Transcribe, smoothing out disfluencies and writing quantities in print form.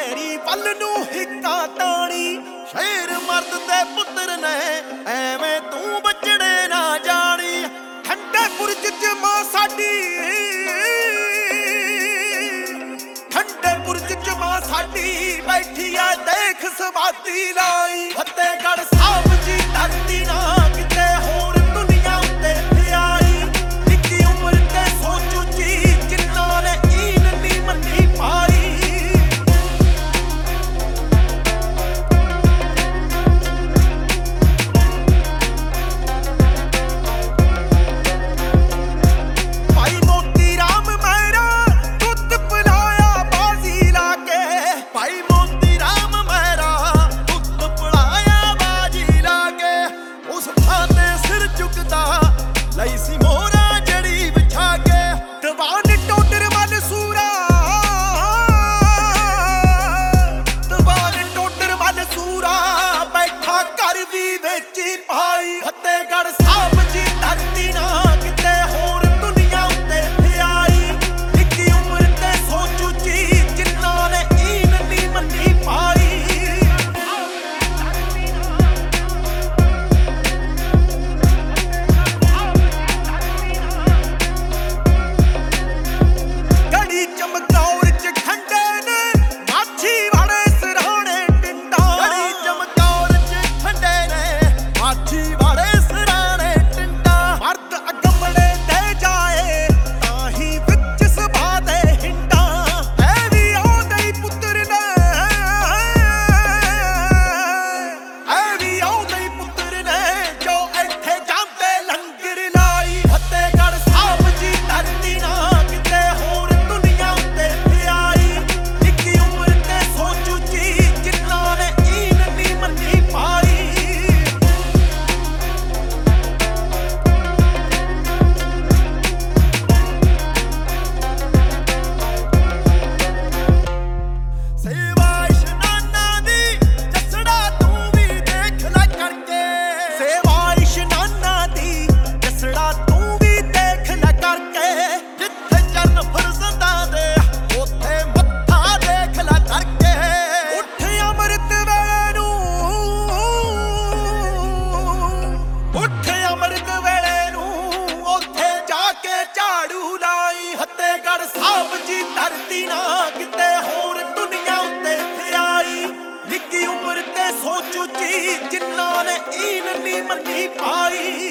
ਮੇਰੀ ਵੱਲ ਨੂੰ ਹਿੱਕਾ ਤਾਣੀ। ਸ਼ੇਰ ਮਰਦ ਦੇ ਪੁੱਤਰ ਨੇ ਐਵੇਂ ਤੂੰ ਬਚੜੇ ਨਾ ਜਾਣੀ। ਠੰਡੇ ਬੁਰਜ 'ਚ ਮਾਂ ਸਾਡੀ, ਠੰਡੇ ਬੁਰਜ 'ਚ ਮਾਂ ਸਾਡੀ ਬੈਠੀ ਆ ਦੇਖ ਸਵਾਦੀ ਲਾਈ। ਫਤਿਹਗੜ੍ਹ ਸਾਹਿਬ ਦੀ ਧਰਤੀ ਨਾ ਕਿਤੇ ਹੋਰ ਦੁਨੀਆ ਉੱਤੇ ਆਈ। ਨਿੱਕੀ ਉਮਰ ਤੇ ਸੋਚ ਉੱਚੀ ਜਿਨ੍ਹਾਂ ਨੇ ਈਨ ਨੀ ਮੰਨੀ ਪਾਈ। ਭਾਈ ਮੋਤੀ ਰਾਮ ਮਹਿਰਾ ਦੁੱਧ ਪਿਲਾਇਆ ਬਾਜ਼ੀ ਲਾ ਕੇ। ਭਾਈ ਮੋਤੀ ਰਾਮ ਮਹਿਰਾ ਦੁੱਧ ਪਿਲਾਇਆ ਬਾਜ਼ੀ ਲਾ ਕੇ। ਉਸ ਥਾਂ ਤੇ ਸਿਰ ਝੁਕਦਾ ਲਈ ਸੀ ਮੋਹਰਾ ਜੜੀ ਵਿਛਾ ਕੇ। ਦੀਵਾਨ ਟੋਡਰ ਮਨਸੂਰਾ, ਦੀਵਾਨ ਟੋਡਰ ਮਨਸੂਰਾ ਬੈਠਾ ਘਰ ਵੀ ਵੇਚੀ ਪਾਈ। ਫਤਿਹਗੜ੍ਹ ਸਾਹਿਬ ਦੀ ਧਰਤੀ ਨਾ ਕਿਤੇ ਹੋਰ ਦੁਨੀਆ ਉੱਤੇ ਆਈ। ਨਿੱਕੀ ਉਮਰ ਤੇ ਸੋਚ ਉੱਚੀ ਜਿਨ੍ਹਾਂ ਨੇ ਈਨ ਨੀ ਮੰਨੀ ਪਾਈ। ਗੜੀ ਚਮਕੌਰ 'ਚ ਖੰਡੇ ਨੇ ਮਾਛੀ ਵਾਲੇ ਸਿਰਹਾਣੇ ਟਿੰਡਾ। ਗੜੀ ਚਮਕੌਰ 'ਚ ਖੰਡੇ ਨੇ ਮਾਛੀ ਵਾਲੇ ਸਿਰਹਾਣੇ ਟਿੰਡਾ। ਮਰਦ ਅਗੰਬੜੇ ਤੇ ਜਾਏ ਤਾਂ ਹੀ ਵਿੱਚ ਸਭਾ ਦੇ ਹਿੰਡਾ। ਇਹ ਵੀ ਆਉਂਦੇ ਹੀ ਪੁੱਤਰ ਨੇ, ਇਹ ਵੀ ਆਉਂਦੇ ਹੀ ਪੁੱਤਰ ਨੇ ਜੋ ਇੱਥੇ ਜਾਂਦੇ ਲੰਗਰ ਲਾਈ। ਫਤਿਹਗੜ੍ਹ ਸਾਹਿਬ ਦੀ ਧਰਤੀ ਨਾ ਕਿਤੇ ਹੋਰ ਦੁਨੀਆ ਉੱਤੇ ਆਈ। ਨਿੱਕੀ ਉਮਰ ਤੇ ਸੋਚ ਉੱਚੀ ਜਿਨ੍ਹਾਂ ਨੇ ਈਨ ਨੀ ਮੰਨੀ ਪਾਈ। ਸੇਵਾ ਇਸ਼ਨਾਨਾਂ ਦੀ ਜਸੜਾ ਤੂੰ ਵੀ ਦੇਖ ਲੈ ਕਰਕੇ। ਸੇਵਾ ਇਸ਼ਨਾਨਾਂ ਦੀ ਜਸੜਾ ਤੂੰ ਵੀ ਦੇਖ ਲੈ ਕਰਕੇ। ਜਿੱਥੇ ਚਰਨ ਫਰਜ਼ਤਾਂ ਦੇ ਉੱਥੇ ਮੱਥਾ ਦੇਖ ਲੈ ਕਰਕੇ। ਉੱਠ ਅੰਮ੍ਰਿਤ ਵੇਲੇ ਨੂੰ, ਉੱਠ ਅੰਮ੍ਰਿਤ ਵੇਲੇ ਨੂੰ ਉੱਥੇ ਜਾ ਕੇ ਝਾੜੂ ਲਾਈ। ਫਤਿਹਗੜ੍ਹ ਸਾਹਿਬ ਦੀ ਧਰਤੀ ਨਾ ਕਿਤੇ ਹੋਰ ਦੁਨੀਆ ਉੱਤੇ ਆਈ। ਨਿੱਕੀ ਉਮਰ ਤੇ ਸੋਚ ਉੱਚੀ ਜਿਨ੍ਹਾਂ ਨੇ ਈਨ ਨੀ ਮੰਨੀ ਪਾਈ।